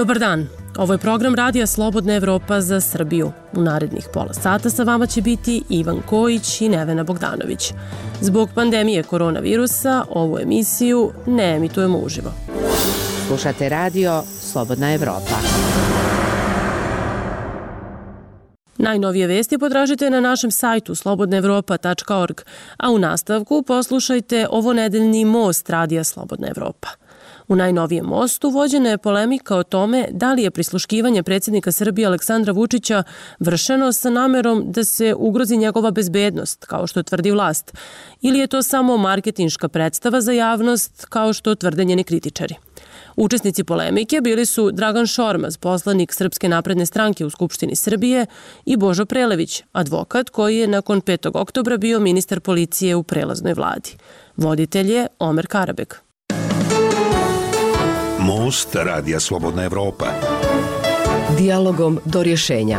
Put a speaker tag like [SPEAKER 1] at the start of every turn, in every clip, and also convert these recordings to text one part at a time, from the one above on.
[SPEAKER 1] Dobar dan, ovo je program Radija Slobodna Evropa za Srbiju. U narednih pola sata sa vama će biti Ivan Kojić i Nevena Bogdanović. Zbog pandemije koronavirusa ovu emisiju ne emitujemo uživo.
[SPEAKER 2] Slušate Radio Slobodna Evropa.
[SPEAKER 1] Najnovije vesti potražite na našem sajtu slobodnaevropa.org, a u nastavku poslušajte ovonedeljni most Radija Slobodna Evropa. U najnovijem mostu vođena je polemika o tome da li je prisluškivanje predsjednika Srbije Aleksandra Vučića vršeno sa namerom da se ugrozi njegova bezbednost, kao što tvrdi vlast, ili je to samo marketinška predstava za javnost, kao što tvrde njeni kritičari. Učesnici polemike bili su Dragan Šormaz, poslanik Srpske napredne stranke u Skupštini Srbije, i Božo Prelević, advokat koji je nakon 5. oktobra bio ministar policije u prelaznoj vladi. Voditelj je Omer Karabeg.
[SPEAKER 3] Most Radija Slobodna Evropa.
[SPEAKER 2] Dijalogom do rješenja.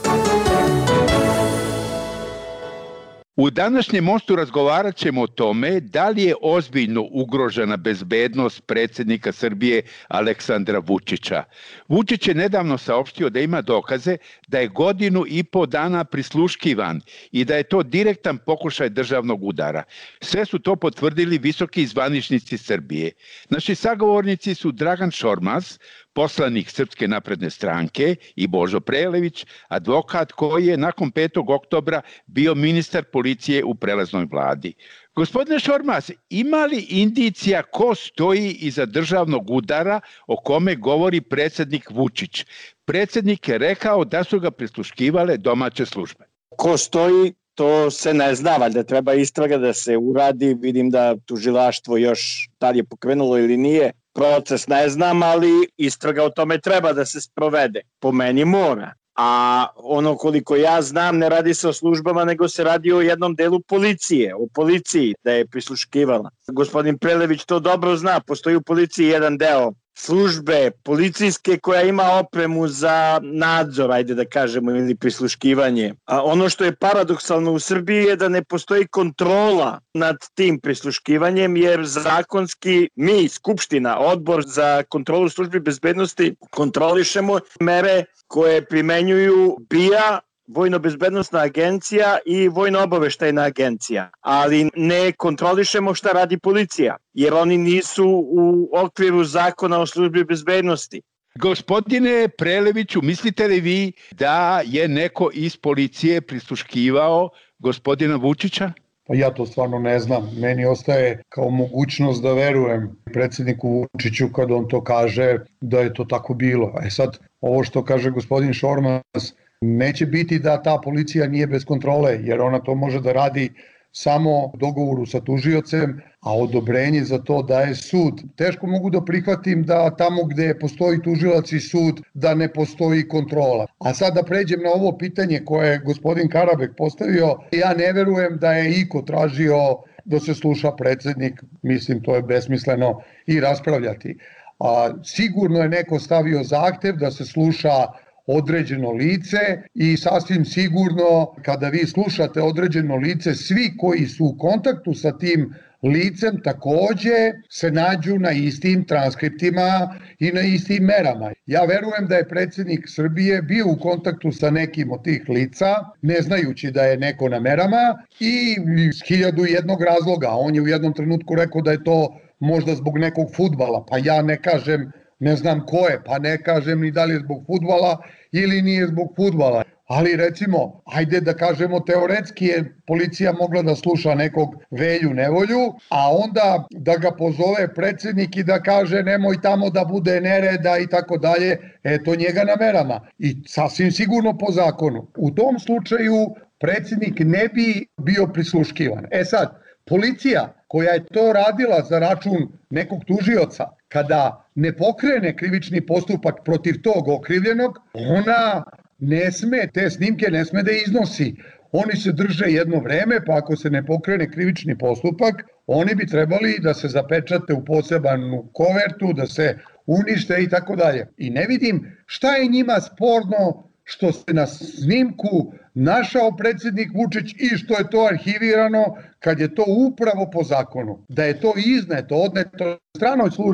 [SPEAKER 4] U današnjem mostu razgovarat ćemo o tome da li je ozbiljno ugrožena bezbednost predsjednika Srbije Aleksandra Vučića. Vučić je nedavno saopštio da ima dokaze da je 1,5 dana prisluškivan i da je to direktan pokušaj državnog udara. Sve su to potvrdili visoki zvaničnici Srbije. Naši sagovornici su Dragan Šormaz, poslanik Srpske napredne stranke, i Božo Prelević, advokat koji je nakon 5. oktobra bio ministar policije u prelaznoj vladi. Gospodine Šormaz, ima li indicija ko stoji iza državnog udara o kome govori predsjednik Vučić? Predsjednik je rekao da su ga prisluškivale domaće službe.
[SPEAKER 5] Ko stoji, to se ne zna, valjda treba istraga da se uradi. Vidim da tužilaštvo još da li je pokrenulo ili nije. Proces ne znam, ali istraga o tome treba da se sprovede. Po meni mora. A ono koliko ja znam, ne radi se o službama, nego se radi o jednom delu policije, o policiji da je prisluškivala. Gospodin Prelević to dobro zna, postoji u policiji jedan deo službe policijske koja ima opremu za nadzor, ajde da kažemo, ili prisluškivanje. A ono što je paradoksalno u Srbiji je da ne postoji kontrola nad tim prisluškivanjem, jer zakonski mi, Skupština, Odbor za kontrolu službi bezbednosti, kontrolišemo mere koje primenjuju BIA, Vojno-bezbednosna agencija i Vojno-obaveštajna agencija, ali ne kontrolišemo šta radi policija, jer oni nisu u okviru zakona o službi bezbednosti.
[SPEAKER 4] Gospodine Preleviću, mislite li vi da je neko iz policije prisluškivao gospodina Vučića?
[SPEAKER 6] Pa ja to stvarno ne znam. Meni ostaje kao mogućnost da verujem predsjedniku Vučiću kad on to kaže da je to tako bilo. A sad, ovo što kaže gospodin Šormaz, neće biti da ta policija nije bez kontrole, jer ona to može da radi samo u dogovoru sa tužiocem, a odobrenje za to daje sud. Teško mogu da prihvatim da tamo gde postoji tužilac i sud da ne postoji kontrola. A sad da pređem na ovo pitanje koje je gospodin Karabeg postavio, ja ne verujem da je iko tražio da se sluša predsjednik, mislim to je besmisleno i raspravljati. A sigurno je neko stavio zahtev da se sluša određeno lice i sasvim sigurno kada vi slušate određeno lice, svi koji su u kontaktu sa tim licem takođe se nađu na istim transkriptima i na istim merama. Ja verujem da je predsjednik Srbije bio u kontaktu sa nekim od tih lica, ne znajući da je neko na merama, i iz 1001 razloga. On je u jednom trenutku rekao da je to možda zbog nekog fudbala, pa ja ne kažem, ne znam ko je, pa ne kažem ni da li je zbog fudbala ili nije zbog fudbala. Ali recimo, ajde da kažemo teoretski je policija mogla da sluša nekog Velju Nevolju, a onda da ga pozove predsjednik i da kaže nemoj tamo da bude nereda i tako dalje, eto njega na merama. I sasvim sigurno po zakonu. U tom slučaju predsjednik ne bi bio prisluškivan. E sad, policija koja je to radila za račun nekog tužioca, kada ne pokrene krivični postupak protiv tog okrivljenog, ona ne sme, te snimke ne sme da iznosi. Oni se drže jedno vreme, pa ako se ne pokrene krivični postupak, oni bi trebali da se zapečate u posebnu kovertu, da se unište i tako dalje. I ne vidim šta je njima sporno što se na snimku našao predsjednik Vučić i što je to arhivirano kad je to upravo po zakonu. Da je to izneto, odneto stranoj službi,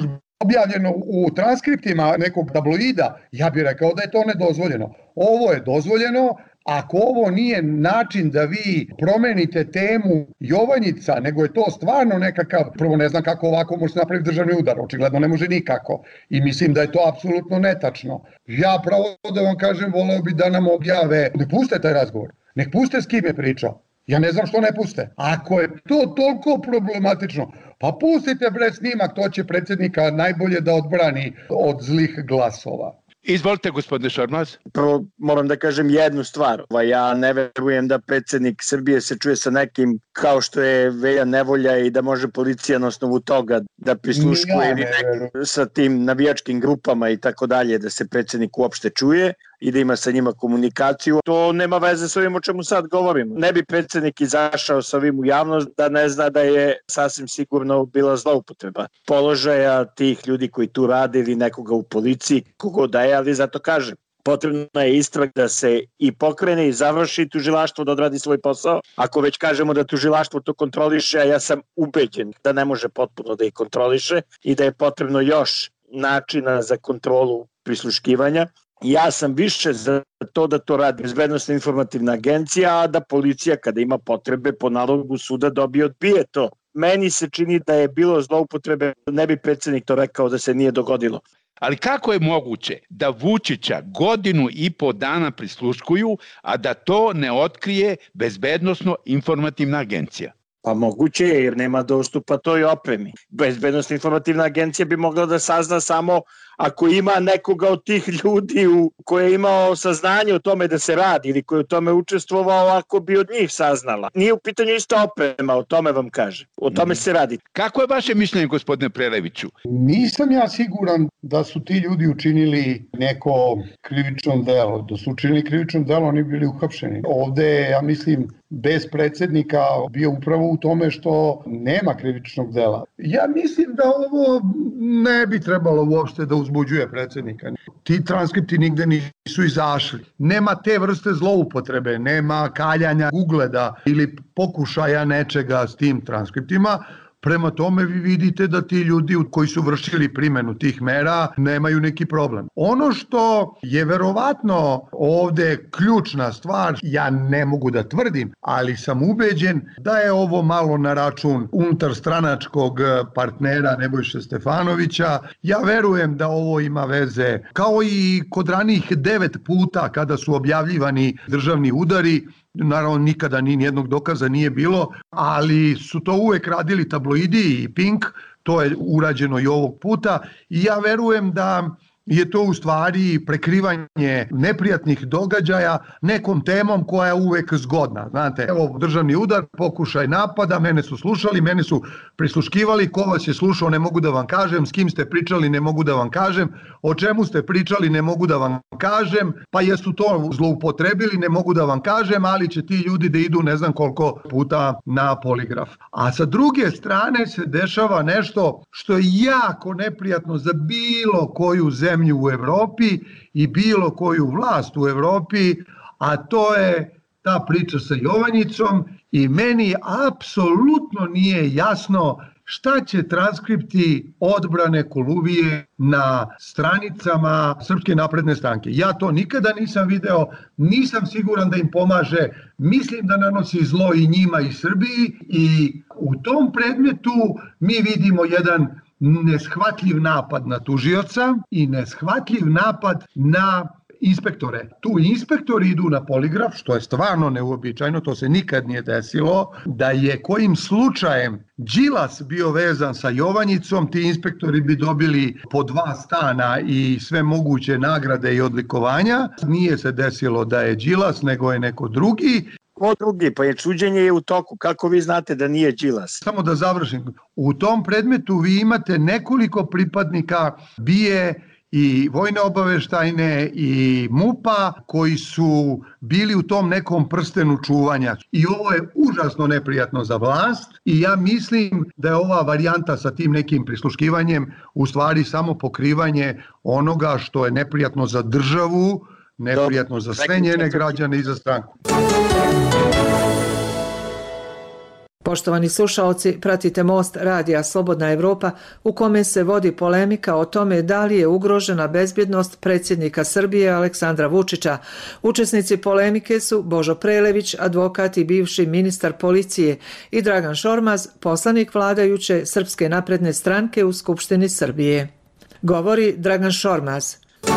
[SPEAKER 6] objavljeno u transkriptima nekog tabloida, ja bih rekao da je to nedozvoljeno. Ovo je dozvoljeno. Ako ovo nije način da vi promenite temu Jovanjica, nego je to stvarno nekakav, prvo ne znam kako ovako može napraviti državni udar, očigledno ne može nikako i mislim da je to apsolutno netačno. Ja pravo da vam kažem, voleo bi da nam objave, ne puste taj razgovor, nek puste s kim je pričao. Ja ne znam što ne puste. Ako je to toliko problematično, pa pustite bre snimak, to će predsjednika najbolje da odbrani od zlih glasova.
[SPEAKER 4] Izvolite, gospodine Šormaz.
[SPEAKER 5] Prvo moram da kažem jednu stvar. Ja ne verujem da predsjednik Srbije se čuje sa nekim kao što je Velja Nevolja i da može policija na osnovu toga da prisluškuje ili sa tim navijačkim grupama i tako dalje, da se predsjednik uopšte čuje i da ima sa njima komunikaciju. To nema veze s ovim o čemu sad govorimo. Ne bi predsjednik izašao sa ovim u javnost da ne zna da je sasvim sigurno bila zloupotreba položaja tih ljudi koji tu rade ili nekoga u policiji, kogo da je, ali zato kažem. Potrebna je istraga da se i pokrene i završi tužilaštvo da odradi svoj posao. Ako već kažemo da tužilaštvo to kontroliše, a ja sam ubeđen da ne može potpuno da ih kontroliše i da je potrebno još načina za kontrolu prisluškivanja. Ja sam više za to da to radi Bezbednosna informativna agencija, a da policija kada ima potrebe po nalogu suda dobije odbije to. Meni se čini da je bilo zloupotrebe, ne bi predsjednik to rekao da se nije dogodilo.
[SPEAKER 4] Ali kako je moguće da Vučića 1.5 dana prisluškuju, a da to ne otkrije Bezbednosno informativna agencija?
[SPEAKER 5] Pa moguće je jer nema dostupa toj opremi. Bezbednosna informativna agencija bi mogla da sazna samo ako ima nekoga od tih ljudi koji je imao saznanje o tome da se radi ili koji je u tome učestvovao, ako bi od njih saznala. Nije u pitanju ista oprema, o tome vam kažem. O tome se radi.
[SPEAKER 4] Kako je vaše mišljenje, gospodine Preleviću?
[SPEAKER 6] Nisam ja siguran da su ti ljudi učinili neko krivično delo. Da su učinili krivično delo, oni bili uhapšeni. Ovde, ja mislim, bez predsjednika bio upravo u tome što nema krivičnog dela. Ja mislim da ovo ne bi trebalo uopšte da uzbuđuje predsjednika. Ti transkripti nigde nisu izašli. Nema te vrste zloupotrebe, nema kaljanja ugleda ili pokušaja nečega s tim transkriptima. Prema tome vi vidite da ti ljudi koji su vršili primjenu tih mera nemaju neki problem. Ono što je verovatno ovde ključna stvar, ja ne mogu da tvrdim, ali sam ubeđen da je ovo malo na račun unutarstranačkog partnera Nebojše Stefanovića. Ja verujem da ovo ima veze, kao i kod ranijih 9 puta kada su objavljivani državni udari. Naravno, nikada ni jednog dokaza nije bilo, ali su to uvek radili tabloidi i Pink, to je urađeno i ovog puta i ja verujem da je to u stvari prekrivanje neprijatnih događaja nekom temom koja je uvek zgodna. Znate, evo državni udar, pokušaj napada, mene su slušali, mene su prisluškivali, ko vas je slušao ne mogu da vam kažem, s kim ste pričali ne mogu da vam kažem, o čemu ste pričali ne mogu da vam kažem, pa jesu to zloupotrebili ne mogu da vam kažem, ali će ti ljudi da idu ne znam koliko puta na poligraf. A sa druge strane se dešava nešto što je jako neprijatno za bilo koju zemlju u Evropi i bilo koju vlast u Evropi, a to je ta priča sa Jovanjicom i meni apsolutno nije jasno šta će transkripti odbrane Koluvije na stranicama Srpske napredne stranke. Ja to nikada nisam video, nisam siguran da im pomaže, mislim da nanosi zlo i njima i Srbiji i u tom predmetu mi vidimo jedan neshvatljiv napad na tužioca i neshvatljiv napad na inspektore. Tu inspektori idu na poligraf, što je stvarno neuobičajeno, to se nikad nije desilo, da je kojim slučajem Đilas bio vezan sa Jovanjicom, ti inspektori bi dobili po 2 stana i sve moguće nagrade i odlikovanja. Nije se desilo da je Đilas, nego je neko drugi.
[SPEAKER 5] Ko drugi? Pa je suđenje je u toku. Kako vi znate da nije Đilas?
[SPEAKER 6] Samo da završim. U tom predmetu vi imate nekoliko pripadnika BIA i Vojne obaveštajne i MUP-a koji su bili u tom nekom prstenu čuvanja. I ovo je užasno neprijatno za vlast i ja mislim da je ova varijanta sa tim nekim prisluškivanjem u stvari samo pokrivanje onoga što je neprijatno za državu, neprijatno za sve njene građane i za stranku.
[SPEAKER 7] Poštovani slušaoci, pratite Most radija Slobodna Evropa u kome se vodi polemika o tome da li je ugrožena bezbjednost predsjednika Srbije Aleksandra Vučića. Učesnici polemike su Božo Prelević, advokat i bivši ministar policije, i Dragan Šormaz, poslanik vladajuće Srpske napredne stranke u Skupštini Srbije. Govori Dragan Šormaz.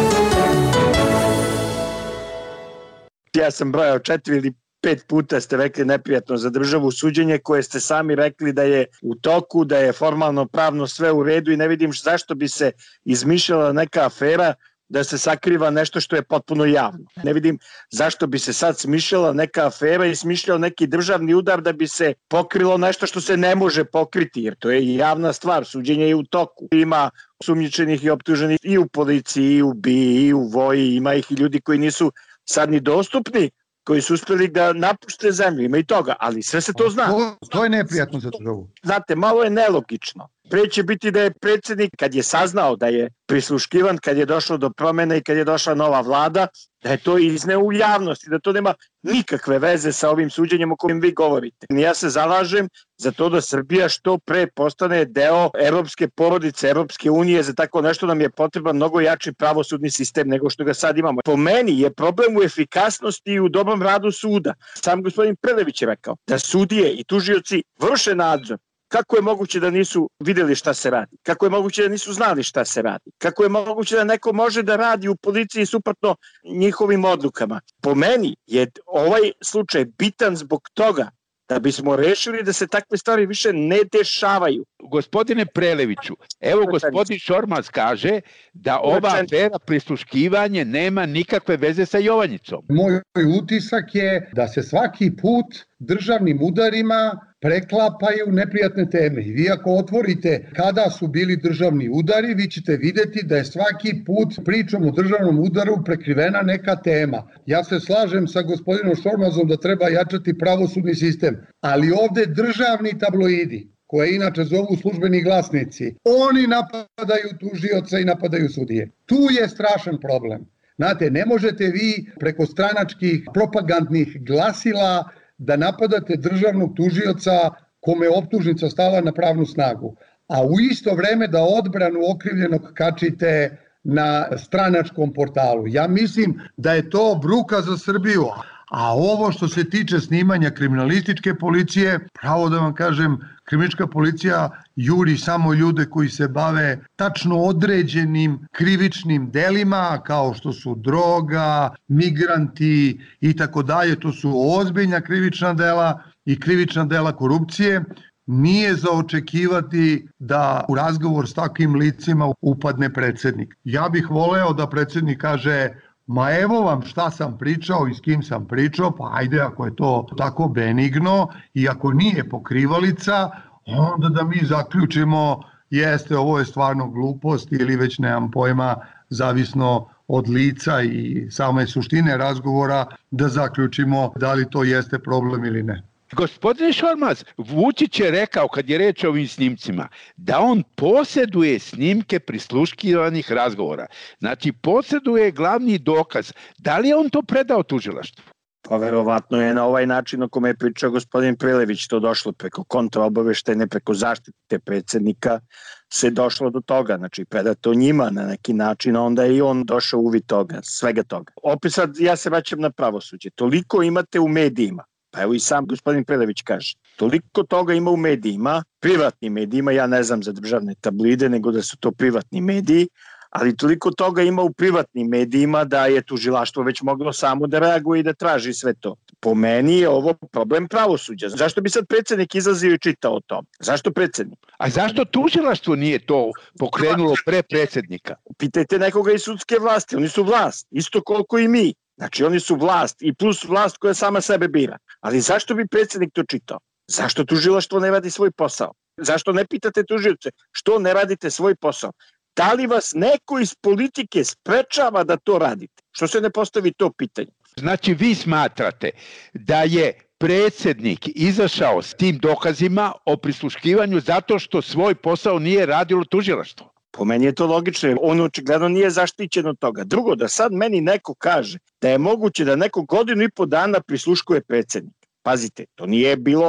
[SPEAKER 5] Ja sam brojao 4 ili 5 puta ste rekli neprijatno za državu suđenje koje ste sami rekli da je u toku, da je formalno pravno sve u redu i ne vidim zašto bi se izmišljala neka afera da se sakriva nešto što je potpuno javno. Ne vidim zašto bi se sad smišljala neka afera i smišljao neki državni udar da bi se pokrilo nešto što se ne može pokriti, jer to je javna stvar, suđenje je u toku. Ima sumnjičenih i optuženih i u policiji, i u BIA, i u Voji, ima ih i ljudi koji nisu sad ni dostupni, koji su uspjeli da napušte zemlju, ima i toga, ali sve se to zna.
[SPEAKER 6] To je neprijatno za državu.
[SPEAKER 5] Znate, malo je nelogično. Pre će biti da je predsjednik, kad je saznao da je prisluškivan, kad je došlo do promjene i kad je došla nova vlada, da je to izneo u javnosti, da to nema nikakve veze sa ovim suđenjem o kojem vi govorite. Ja se zalažem za to da Srbija što pre postane deo evropske porodice, Evropske unije. Za tako nešto nam je potreban mnogo jači pravosudni sistem nego što ga sad imamo. Po meni je problem u efikasnosti i u dobrom radu suda. Sam gospodin Prelević je rekao da sudije i tužioci vrše nadzor. Kako je moguće da nisu vidjeli šta se radi? Kako je moguće da nisu znali šta se radi? Kako je moguće da neko može da radi u policiji suprotno njihovim odlukama? Po meni je ovaj slučaj bitan zbog toga da bismo rešili da se takve stvari više ne dešavaju.
[SPEAKER 4] Gospodine Preleviću, evo gospodin Šormaz kaže da ova afera prisluškivanje nema nikakve veze sa Jovanjicom.
[SPEAKER 6] Moj utisak je da se svaki put državnim udarima preklapaju neprijatne teme. I vi ako otvorite kada su bili državni udari, vi ćete vidjeti da je svaki put pričom o državnom udaru prekrivena neka tema. Ja se slažem sa gospodinom Šormazom da treba jačati pravosudni sistem, ali ovde državni tabloidi, koje inače zovu službeni glasnici, oni napadaju tužioca i napadaju sudije. Tu je strašan problem. Znate, ne možete vi preko stranačkih propagandnih glasila da napadate državnog tužioca kome je optužnica stala na pravnu snagu, a u isto vreme da odbranu okrivljenog kačite na stranačkom portalu. Ja mislim da je to bruka za Srbiju. A ovo što se tiče snimanja kriminalističke policije, pravo da vam kažem, kriminalistička policija juri samo ljude koji se bave tačno određenim krivičnim delima, kao što su droga, migranti i tako dalje. To su ozbiljna krivična dela i krivična dela korupcije. Nije za očekivati da u razgovor s takvim licima upadne predsjednik. Ja bih voleo da predsjednik kaže: ma evo vam šta sam pričao i s kim sam pričao, pa ajde ako je to tako benigno i ako nije pokrivalica, onda da mi zaključimo jeste ovo je stvarno glupost ili već nemam pojma, zavisno od lica i same suštine razgovora, da zaključimo da li to jeste problem ili ne.
[SPEAKER 4] Gospodine Šormaz, Vučić je rekao kad je reč o ovim snimcima da on posjeduje snimke prisluškivanih razgovora. Znači posjeduje glavni dokaz. Da li je on to predao tužilaštvu?
[SPEAKER 5] Pa verovatno je na ovaj način o kome je pričao gospodin Prelević to došlo preko kontraobaveštajne, preko zaštite predsjednika se došlo do toga, znači predato njima na neki način, onda je i on došao uvid toga, svega toga. Opet sad ja se vraćam na pravosuđe. Toliko imate u medijima. Pa evo i sam gospodin Prelević kaže, toliko toga ima u medijima, privatnim medijima, ja ne znam za državne tabloide, nego da su to privatni mediji, ali toliko toga ima u privatnim medijima da je tužilaštvo već moglo samo da reaguje i da traži sve to. Po meni je ovo problem pravosuđa. Zašto bi sad predsjednik izlazio i čitao o tom? Zašto predsjednik?
[SPEAKER 4] A zašto tužilaštvo nije to pokrenulo pre predsjednika?
[SPEAKER 5] Pitajte nekoga iz sudske vlasti, oni su vlast, isto koliko i mi. Znači oni su vlast i plus vlast koja sama sebe bira. Ali zašto bi predsjednik to čitao? Zašto tužilaštvo ne radi svoj posao? Zašto ne pitate tužioce što ne radite svoj posao? Da li vas neko iz politike sprečava da to radite? Što se ne postavi to pitanje?
[SPEAKER 4] Znači vi smatrate da je predsjednik izašao s tim dokazima o prisluškivanju zato što svoj posao nije radilo tužilaštvo?
[SPEAKER 5] Po meni je to logično, on očigledno nije zaštićen od toga. Drugo, da sad meni neko kaže da je moguće da neko 1,5 godina prisluškuje predsjednika. Pazite, to nije bilo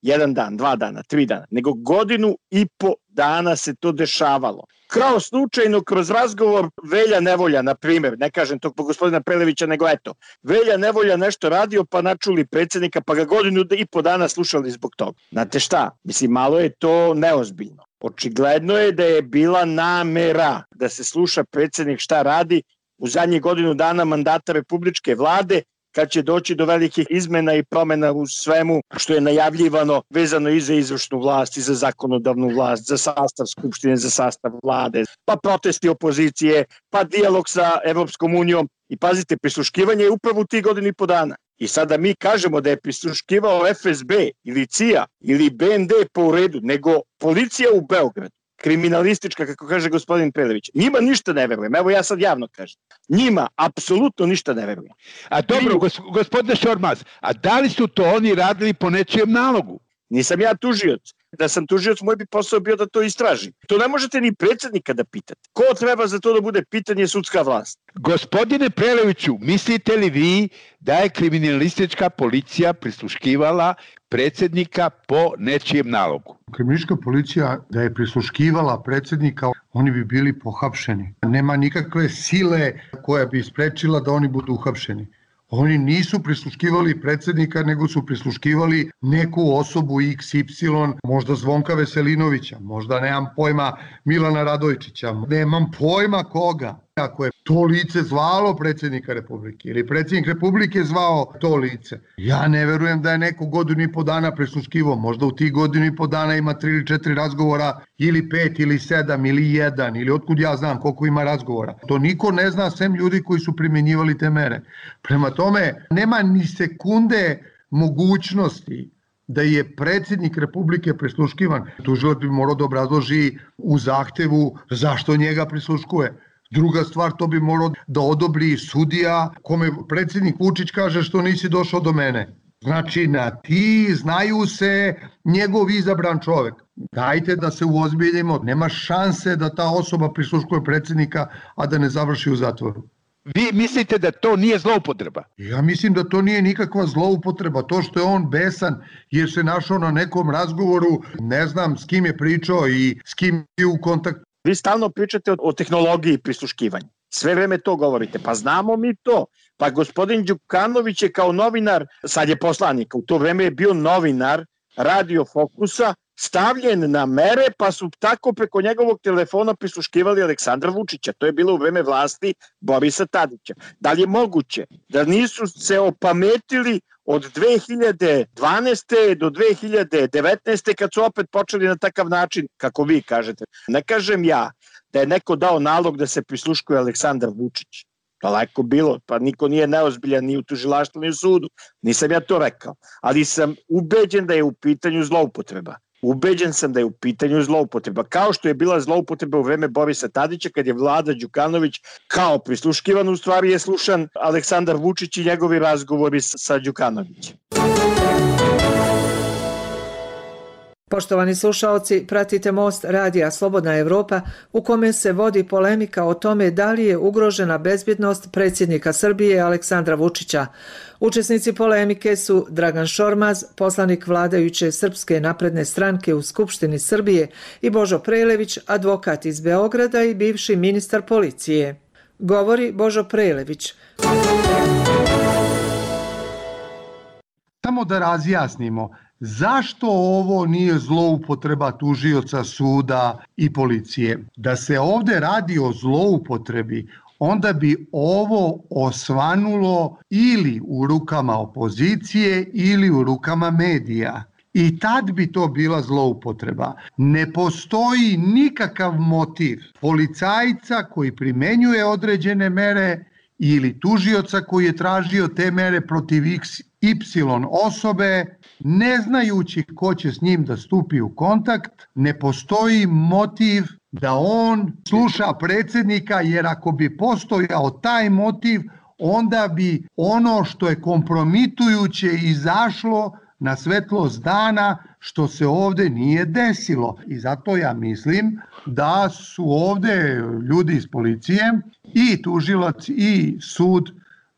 [SPEAKER 5] jedan dan, 2 dana, 3 dana, nego godinu i po dana se to dešavalo. Kao slučajno kroz razgovor Velja Nevolja, na primjer, ne kažem to po gospodina Prelevića, nego eto, Velja Nevolja nešto radio pa načuli predsjednika pa ga godinu i po dana slušali zbog toga. Znate šta, mislim, malo je to neozbiljno. Očigledno je da je bila namera da se sluša predsjednik šta radi u zadnjih godinu dana mandata republičke vlade, kad će doći do velikih izmena i promjena u svemu što je najavljivano vezano i za izvršnu vlast, i za zakonodavnu vlast, za sastav skupštine, za sastav vlade, pa protesti opozicije, pa dijalog sa Evropskom unijom. I pazite, prisluškivanje je upravo u tih godinu i po dana. I sada mi kažemo da je prisluškivao FSB ili CIA ili BND po redu, nego policija u Beogradu, kriminalistička, kako kaže gospodin Prelević. Njima ništa ne verujem. Evo ja sad javno kažem. Njima apsolutno ništa ne verujem.
[SPEAKER 4] A dobro, gospodine Šormaz, a da li su to oni radili po nečijem nalogu?
[SPEAKER 5] Nisam ja tužioc. Da sam tužioc, moj bi posao bio da to istražim. To ne možete ni predsjednika da pitate. Ko treba za to da bude pitanje sudska vlast?
[SPEAKER 4] Gospodine Preleviću, mislite li vi da je kriminalistička policija prisluškivala predsjednika po nečijem nalogu?
[SPEAKER 6] Kriminalistička policija da je prisluškivala predsjednika, oni bi bili pohapšeni. Nema nikakve sile koja bi sprečila da oni budu uhapšeni. Oni nisu prisluškivali predsjednika, nego su prisluškivali neku osobu XY, možda Zvonka Veselinovića, možda nemam pojma Milana Radojčića, nemam pojma koga. Ako je to lice zvalo predsjednika Republike ili predsjednik Republike zvao to lice, ja ne verujem da je neko godinu i po dana prisluškivao. Možda u tih godinu i po dana ima 3 ili 4 razgovora, ili 5 ili 7 ili 1, ili otkud ja znam koliko ima razgovora. To niko ne zna sem ljudi koji su primjenjivali te mere. Prema tome, nema ni sekunde mogućnosti da je predsjednik Republike prisluškivan. Tužilac bi morao da obrazloži u zahtevu zašto njega prisluškuje. Druga stvar, to bi morao da odobri sudija kome predsjednik Vučić kaže što nisi došao do mene. Znači, na ti znaju se njegov izabran čovjek. Dajte da se uozbiljimo. Nema šanse da ta osoba prisluškuje predsjednika, a da ne završi u zatvoru.
[SPEAKER 4] Vi mislite da to nije zloupotreba?
[SPEAKER 6] Ja mislim da to nije nikakva zloupotreba. To što je on besan jer se našao na nekom razgovoru, ne znam s kim je pričao i s kim je u kontaktu.
[SPEAKER 5] Vi stalno pričate o tehnologiji prisluškivanja. Sve vreme to govorite. Pa znamo mi to. Pa gospodin Đukanović je kao novinar, sad je poslanik, u to vreme je bio novinar Radio Fokusa, stavljen na mere, pa su tako preko njegovog telefona prisluškivali Aleksandra Vučića. To je bilo u vreme vlasti Borisa Tadića. Da li je moguće da nisu se opametili od 2012. do 2019. kad su opet počeli na takav način, kako vi kažete? Ne kažem ja da je neko dao nalog da se prisluškuje Aleksandar Vučić. Daleko bilo, pa niko nije neozbiljan ni u tužilaštvu ni u sudu. Nisam ja to rekao, ali sam ubeđen da je u pitanju zloupotreba. Ubeđen sam da je u pitanju zloupotreba. Kao što je bila zloupotreba u vreme Borisa Tadića kad je Vlada Đukanović kao prisluškivan, u stvari je slušan Aleksandar Vučić i njegovi razgovori sa Đukanovićem.
[SPEAKER 7] Poštovani slušaoci, pratite Most radija Slobodna Evropa u kome se vodi polemika o tome da li je ugrožena bezbjednost predsjednika Srbije Aleksandra Vučića. Učesnici polemike su Dragan Šormaz, poslanik vladajuće Srpske napredne stranke u Skupštini Srbije, i Božo Prelević, advokat iz Beograda i bivši ministar policije. Govori Božo Prelević.
[SPEAKER 6] Samo da razjasnimo. Zašto ovo nije zloupotreba tužioca, suda i policije? Da se ovde radi o zloupotrebi, onda bi ovo osvanulo ili u rukama opozicije ili u rukama medija. I tad bi to bila zloupotreba. Ne postoji nikakav motiv policajca koji primenjuje određene mere ili tužioca koji je tražio te mere protiv XY osobe, ne znajući ko će s njim da stupi u kontakt. Ne postoji motiv da on sluša predsjednika, jer ako bi postojao taj motiv, onda bi ono što je kompromitujuće izašlo na svetlost dana, što se ovde nije desilo. I zato ja mislim da su ovde ljudi iz policije i tužilac i sud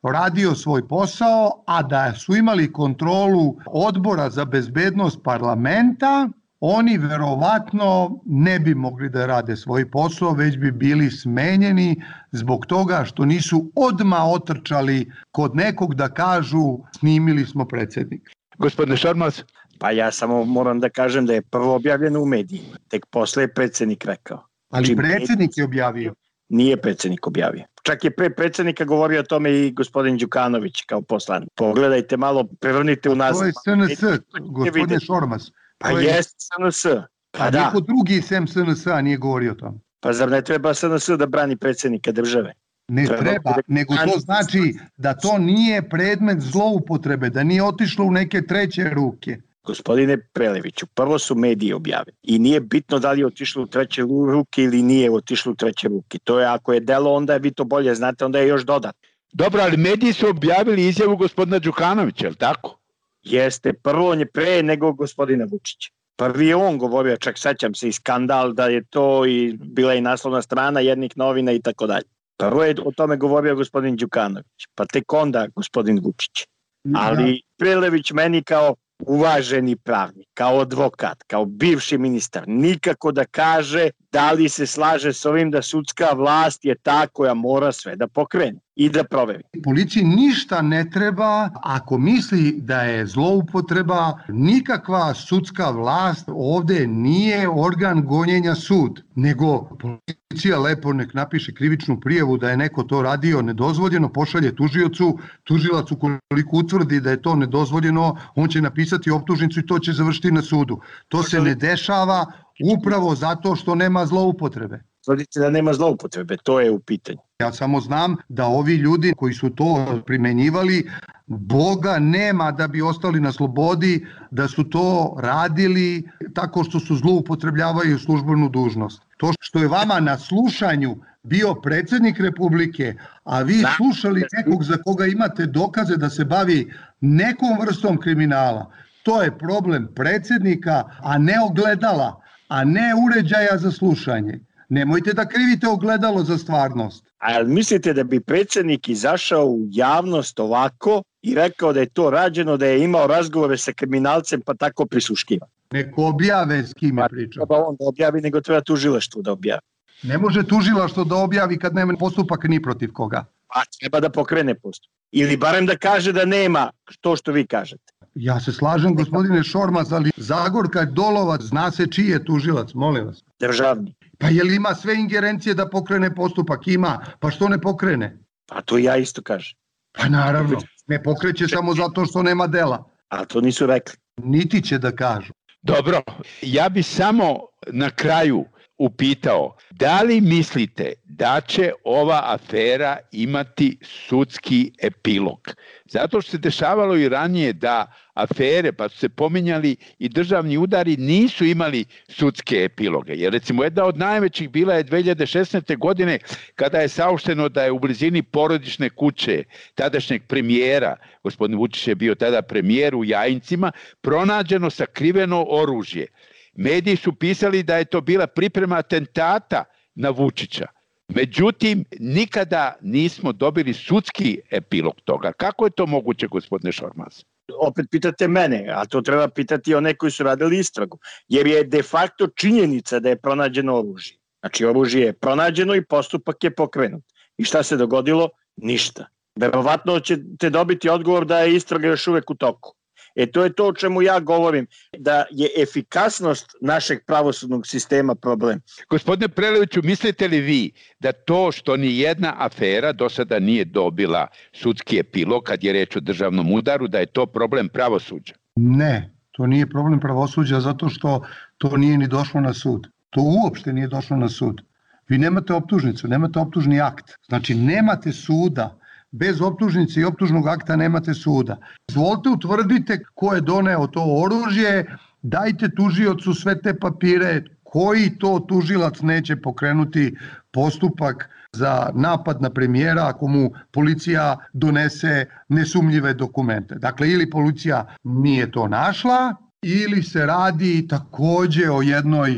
[SPEAKER 6] radio svoj posao, a da su imali kontrolu odbora za bezbednost parlamenta, oni verovatno ne bi mogli da rade svoj posao, već bi bili smenjeni zbog toga što nisu odmah otrčali kod nekog da kažu snimili smo predsjednika.
[SPEAKER 4] Gospodine Šormaz?
[SPEAKER 5] Pa ja samo moram da kažem da je prvo objavljeno u medijima, tek posle je predsjednik rekao.
[SPEAKER 6] Ali predsjednik je objavio.
[SPEAKER 5] Nije predsjednik objavio. Čak je pre predsjednika govorio o tome i gospodin Đukanović kao poslanik. Pogledajte malo, prevrnite u nas.
[SPEAKER 6] To je SNS, gospodine Šormaz.
[SPEAKER 5] Pa jest SNS.
[SPEAKER 6] Pa da. Niko drugi sem SNS-a nije govorio o tome.
[SPEAKER 5] Pa zar ne treba SNS da brani predsjednika države?
[SPEAKER 6] Ne treba, nego to znači da to nije predmet zloupotrebe, da nije otišlo u neke treće ruke.
[SPEAKER 5] Gospodine Preleviću, prvo su mediji objavili i nije bitno da li je otišlo u treće ruke ili nije otišlo u treće ruke. To je, ako je delo, onda vi to bolje znate, onda je još dodatno.
[SPEAKER 4] Dobro, ali mediji su objavili izjavu gospodina Đukanovića, je li tako?
[SPEAKER 5] Jeste, prvo on je pre nego gospodina Vučića. Prvi je on govorio, čak sećam se i skandal da je to i bila i naslovna strana jednih novina i tako dalje. Prvo je o tome govorio gospodin Đukanović, pa tek onda gospodin Vučić. Ali Prelević meni kao uvaženi pravnik, kao advokat, kao bivši ministar, nikako da kaže da li se slaže s ovim da sudska vlast je ta koja mora sve da pokrene i da proveri.
[SPEAKER 6] Policiji ništa ne treba ako misli da je zloupotreba, nikakva sudska vlast ovde nije organ gonjenja sud, nego policija lepo nek napiše krivičnu prijavu da je neko to radio nedozvoljeno, pošalje tužiocu, tužilac ukoliko utvrdi da je to nedozvoljeno, on će napisati optužnicu i to će završiti na sudu. To se ne dešava upravo zato što nema zloupotrebe.
[SPEAKER 5] Tvrdite da nema zloupotrebe, to je u pitanju.
[SPEAKER 6] Ja samo znam da ovi ljudi koji su to primenjivali, Boga nema da bi ostali na slobodi, da su to radili tako što su zloupotrebljavaju službenu dužnost. To što je vama na slušanju bio predsjednik Republike, a vi slušali nekog za koga imate dokaze da se bavi nekom vrstom kriminala, to je problem predsjednika, a ne ogledala, a ne uređaja za slušanje. Nemojte da krivite ogledalo za stvarnost.
[SPEAKER 5] A mislite da bi predsjednik izašao u javnost ovako i rekao da je to rađeno, da je imao razgovore sa kriminalcem pa tako prisluškiva?
[SPEAKER 6] Neko objave s kime priča.
[SPEAKER 5] Treba on da objavi, nego treba tužilaštvo da objavi.
[SPEAKER 6] Ne može tužilaštvo da objavi kad nema postupak ni protiv koga.
[SPEAKER 5] A treba da pokrene postupak. Ili barem da kaže da nema to što vi kažete.
[SPEAKER 6] Ja se slažem, gospodine Šormaz, ali Zagorka Dolovac, zna se čiji je tužilac, molim vas.
[SPEAKER 5] Državni.
[SPEAKER 6] Pa je li ima sve ingerencije da pokrene postupak? Ima. Pa što ne pokrene?
[SPEAKER 5] Pa to ja isto kažem.
[SPEAKER 6] Pa naravno. Ne pokreće samo zato što nema dela.
[SPEAKER 5] A to nisu rekli.
[SPEAKER 6] Niti će da kažu.
[SPEAKER 4] Dobro, ja bi samo na kraju upitao, da li mislite da će ova afera imati sudski epilog? Zato što se dešavalo i ranije da afere, pa su se pominjali i državni udari, nisu imali sudske epiloge. Jer recimo jedna od najvećih bila je 2016. godine kada je saopšteno da je u blizini porodične kuće tadašnjeg premijera, gospodin Vučić je bio tada premijer u Jajincima, pronađeno sakriveno oružje. Mediji su pisali da je to bila priprema atentata na Vučića. Međutim, nikada nismo dobili sudski epilog toga. Kako je to moguće, gospodine Šormaz?
[SPEAKER 5] Opet pitate mene, a to treba pitati one koji su radili istragu. Jer je de facto činjenica da je pronađeno oružje. Znači, oružje je pronađeno i postupak je pokrenut. I šta se dogodilo? Ništa. Verovatno ćete dobiti odgovor da je istraga još uvek u toku. To je to o čemu ja govorim, da je efikasnost našeg pravosudnog sistema problem.
[SPEAKER 4] Gospodine Preleviću, mislite li vi da to što ni jedna afera do sada nije dobila sudski epilog kad je reč o državnom udaru, da je to problem pravosuđa?
[SPEAKER 6] Ne, to nije problem pravosuđa zato što to nije ni došlo na sud. To uopšte nije došlo na sud. Vi nemate optužnicu, nemate optužni akt. Znači nemate suda. Bez optužnice i optužnog akta nemate suda. Izvolite, utvrdite ko je doneo to oružje, dajte tužiocu sve te papire, koji to tužilac neće pokrenuti postupak za napad na premijera ako mu policija donese nesumnjive dokumente. Dakle, ili policija nije to našla, ili se radi takođe o jednoj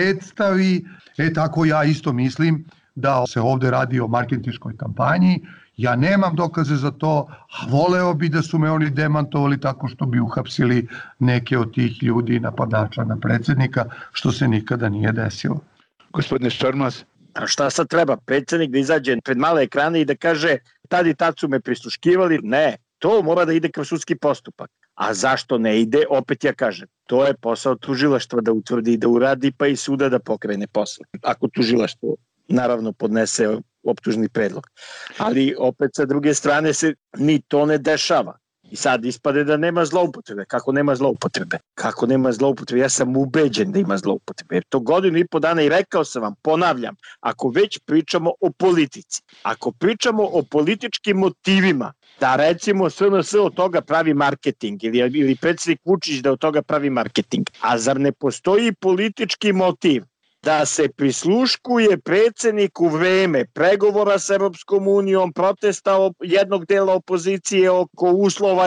[SPEAKER 6] predstavi, tako ja isto mislim da se ovde radi o marketinškoj kampanji, Ja nemam dokaze za to, a voleo bi da su me oni demantovali tako što bi uhapsili neke od tih ljudi, napadača na predsjednika, što se nikada nije desilo.
[SPEAKER 4] Gospodine Šormaz.
[SPEAKER 5] A šta sad treba? Predsjednik da izađe pred male ekrane i da kaže tad i tad su me prisluškivali? Ne, to mora da ide kroz sudski postupak. A zašto ne ide? Opet ja kažem, to je posao tužilaštva da utvrdi i da uradi, pa i suda da pokrene posle. Ako tužilaštvo naravno podnese optužni predlog. Ali opet sa druge strane se ni to ne dešava. I sad ispade da nema zloupotrebe. Kako nema zloupotrebe? Kako nema zloupotrebe? Ja sam ubeđen da ima zloupotrebe. Jer to 1.5 dana i rekao sam vam, ponavljam, ako već pričamo o politici, ako pričamo o političkim motivima, da recimo SNS od toga pravi marketing ili predsjednik Vučić da od toga pravi marketing, a zar ne postoji politički motiv da se prisluškuje predsjednik u vreme pregovora s Europskom unijom, protesta jednog dela opozicije oko uslova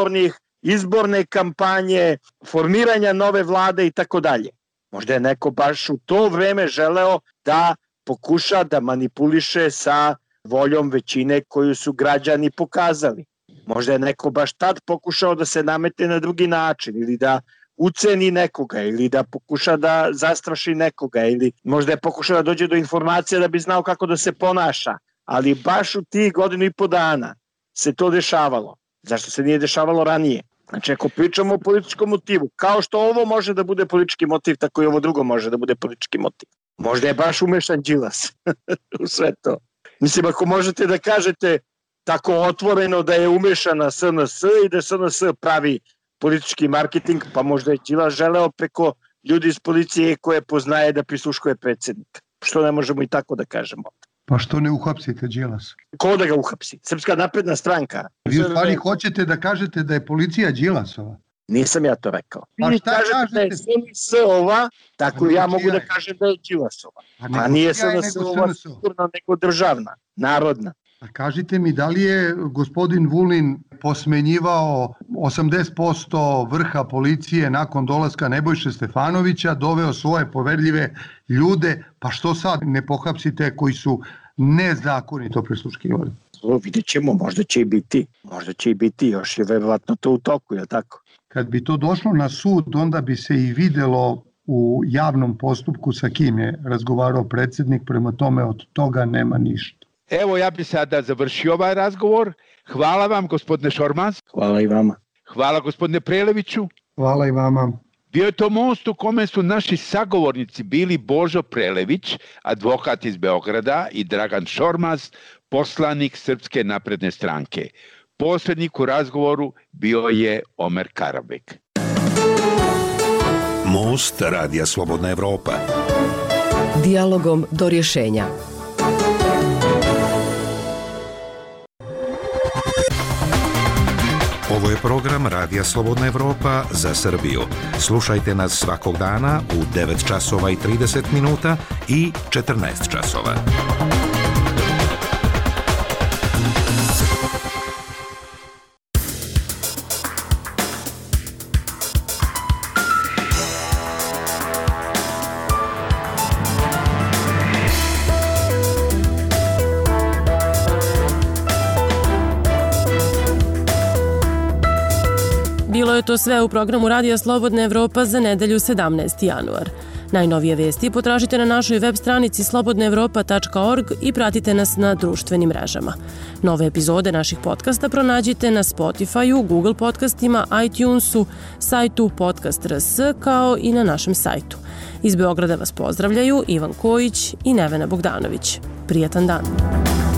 [SPEAKER 5] izborne kampanje, formiranja nove vlade i tako dalje. Možda je neko baš u to vreme želeo da pokuša da manipuliše sa voljom većine koju su građani pokazali. Možda je neko baš tad pokušao da se namete na drugi način ili da uceni nekoga ili da pokuša da zastraši nekoga ili možda je pokušao da dođe do informacija da bi znao kako da se ponaša. Ali baš u tih 1.5 dana se to dešavalo. Zašto se nije dešavalo ranije? Znači, ako pričamo o političkom motivu, kao što ovo može da bude politički motiv, tako i ovo drugo može da bude politički motiv. Možda je baš umešan Đilas u sve to. Mislim, ako možete da kažete tako otvoreno da je umešana SNS i da SNS pravi politički marketing, pa možda je Đilas želeo preko ljudi iz policije koje poznaje da prisluškuje predsjednika. Što ne možemo i tako da kažemo?
[SPEAKER 6] Pa što ne uhapsite Đilasa?
[SPEAKER 5] Ko da ga uhapsi? Srpska napredna stranka.
[SPEAKER 6] Vi u stvari hoćete da kažete da je policija Đilasova?
[SPEAKER 5] Nisam ja to rekao.
[SPEAKER 6] Pa
[SPEAKER 5] Vi
[SPEAKER 6] šta
[SPEAKER 5] kažete da je SNS-ova, tako ja mogu da kažem da je Đilasova. A nije SNS-ova sigurno nego državna, narodna.
[SPEAKER 6] A kažite mi, da li je gospodin Vulin posmenjivao 80% vrha policije nakon dolaska Nebojše Stefanovića, doveo svoje poverljive ljude, pa što sad ne pohapsite koji su nezakonito prisluškivali?
[SPEAKER 5] Vidjet ćemo, možda će i biti, još je verovatno to u toku, je li tako?
[SPEAKER 6] Kad bi to došlo na sud, onda bi se i videlo u javnom postupku sa kim je razgovarao predsjednik, prema tome od toga nema ništa.
[SPEAKER 4] Evo, ja bih sada završio ovaj razgovor. Hvala vam, gospodine Šormaz.
[SPEAKER 5] Hvala i vama.
[SPEAKER 4] Hvala, gospodine Preleviću.
[SPEAKER 6] Hvala i vama.
[SPEAKER 4] Bio je to most u kome su naši sagovornici bili Božo Prelević, advokat iz Beograda, i Dragan Šormaz, poslanik Srpske napredne stranke. Posrednik u razgovoru bio je Omer Karabek.
[SPEAKER 3] Most Radija Slobodna Evropa.
[SPEAKER 2] Dijalogom do rješenja.
[SPEAKER 3] Ovo je program Radija Slobodna Evropa za Srbiju. Slušajte nas svakog dana u 9 časova i 30 minuta i 14 časova.
[SPEAKER 1] Bilo je to sve u programu Radija Slobodna Evropa za nedelju 17. januar. Najnovije vesti potražite na našoj web stranici slobodnaevropa.org i pratite nas na društvenim mrežama. Nove epizode naših podcasta pronađite na Spotify-u, Google podcastima, iTunesu, sajtu Podcast.rs kao i na našem sajtu. Iz Beograda vas pozdravljaju Ivan Kojić i Nevena Bogdanović. Prijatan dan!